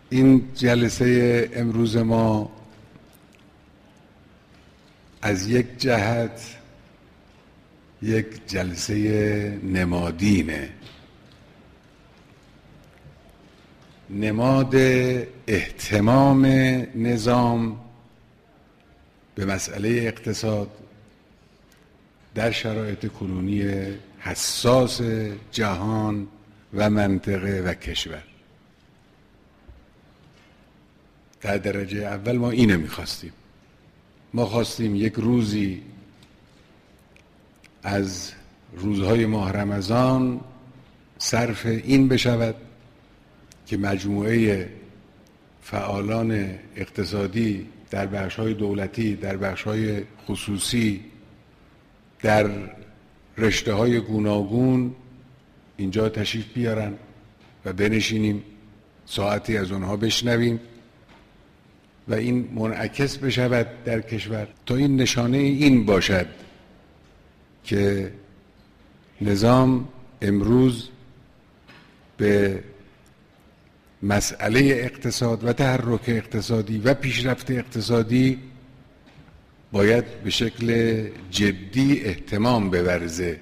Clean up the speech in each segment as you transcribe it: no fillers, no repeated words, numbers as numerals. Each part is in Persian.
این جلسه امروز ما از یک جهت یک جلسه نمادینه، نماد اهتمام نظام به مسئله اقتصاد در شرایط کنونی حساس جهان و منطقه و کشور. در درجه اول ما اینو می‌خواستیم. ما خواستیم یک روزی از روزهای ماه رمضان صرف این بشود که مجموعه فعالان اقتصادی در بخش‌های دولتی، در بخش‌های خصوصی، در رشته‌های گوناگون اینجا تشریف بیارن و بنشینیم ساعتی از اونها بشنویم و این منعکس بشود در کشور تا این نشانه این باشد که نظام امروز به مسئله اقتصاد و تحرک اقتصادی و پیشرفت اقتصادی باید به شکل جدی اهتمام بورزه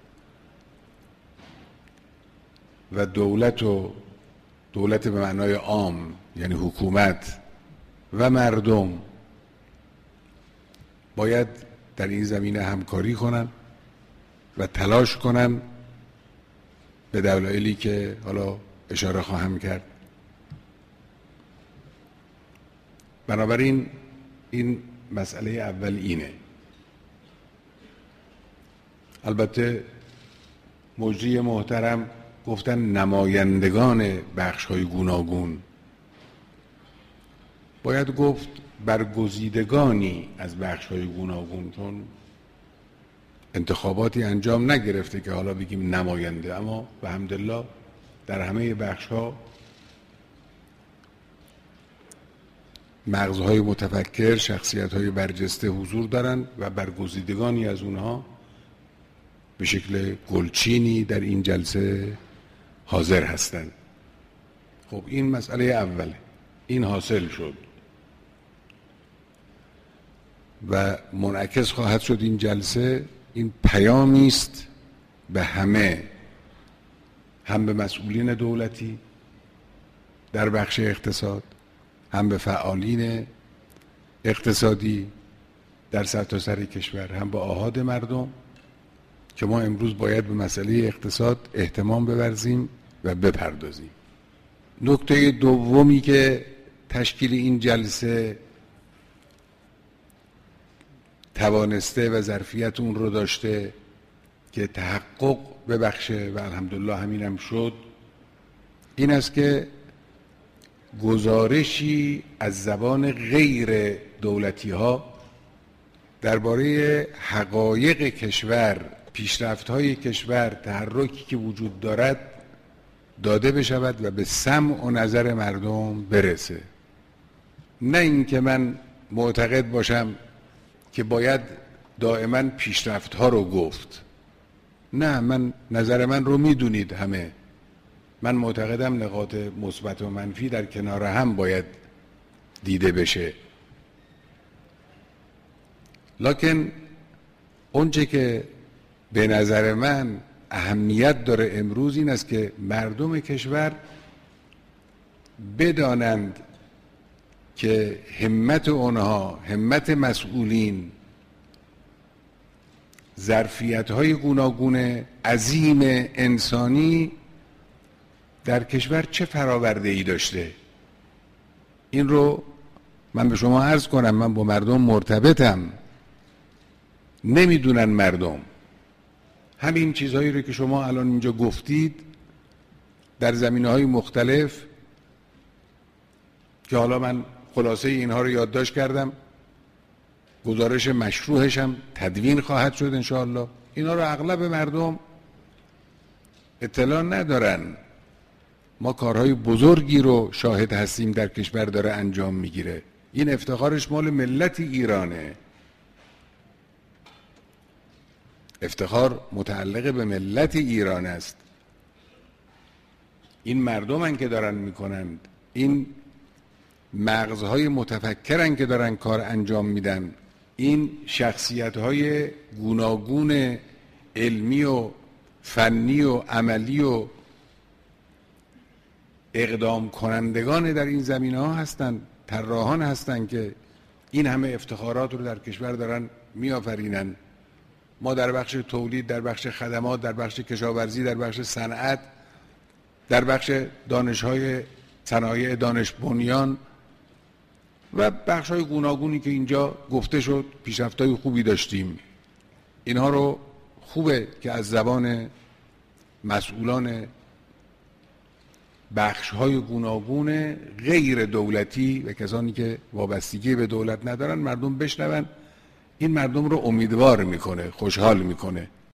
و دولت به معنای عام یعنی حکومت و مردم باید در این زمینه همکاری کنن و تلاش کنن به دلایلی که حالا اشاره خواهم کرد. بنابراین این مسئله اول اینه. البته مجری محترم گفتن نمایندگان بخش‌های گوناگون، باید گفت برگزیدگانی از بخش‌های گوناگون، چون انتخاباتی انجام نگرفته که حالا بگیم نماینده، اما به حمدالله در همه بخش‌ها مغزهای متفکر، شخصیت‌های برجسته حضور دارند و برگزیدگانی از اونها به شکل گلچینی در این جلسه حاضر هستند. خب این مسئله اوله، این حاصل شد و منعکس خواهد شد این جلسه. این پیامی است به همه، هم به مسئولین دولتی در بخش اقتصاد، هم به فعالین اقتصادی در سرتاسر کشور، هم به آحاد مردم که ما امروز باید به مسئله اقتصاد اهتمام بورزیم و بپردازیم. نکته دومی که تشکیل این جلسه توانسته و ظرفیت اون رو داشته که تحقق ببخشه و الحمدلله همینم شد، این است که گزارشی از زبان غیر دولتی ها درباره حقایق کشور، پیشرفت‌های کشور، تحرکی که وجود دارد داده بشود و به سمع و نظر مردم برسه. نه اینکه من معتقد باشم که باید دائما پیشرفت‌ها رو گفت. نه، من نظر من رو میدونید همه. من معتقدم نقاط مثبت و منفی در کنار هم باید دیده بشه. لکن اونچه که به نظر من اهمیت داره امروز این است که مردم کشور بدانند که همت اونها، همت مسئولین، ظرفیت‌های گوناگون عظیم انسانی در کشور چه فراورده‌ای داشته. این رو من به شما عرض کنم، من با مردم مرتبطم. نمیدونن مردم همین چیزهایی رو که شما الان اینجا گفتید در زمینه‌های مختلف که حالا من خلاصه اینها رو یادداشت کردم، گزارش مشروحش هم تدوین خواهد شد انشاءالله. اینا رو اغلب مردم اطلاع ندارن. ما کارهای بزرگی رو شاهد هستیم در کشور داره انجام میگیره. این افتخارش مال ملت ایرانه، افتخار متعلق به ملت ایران است. این مردمن که دارن میکنند. این مغزهای متفکرن که دارن کار انجام میدن. این شخصیت‌های گوناگون علمی و فنی و عملی و اقدام کنندگان در این زمینه‌ها هستن، طراحان هستن که این همه افتخارات رو در کشور دارن میآفرینن. ما در بخش تولید، در بخش خدمات، در بخش کشاورزی، در بخش صنعت، در بخش دانش‌های صنایع دانش بنیان و بخش‌های گوناگونی که اینجا گفته شد پیشرفت‌های خوبی داشتیم. اینها رو خوبه که از زبان مسئولان بخش‌های گوناگون غیر دولتی و کسانی که وابستگی به دولت ندارن مردم بشنون. این مردم رو امیدوار میکنه، خوشحال میکنه.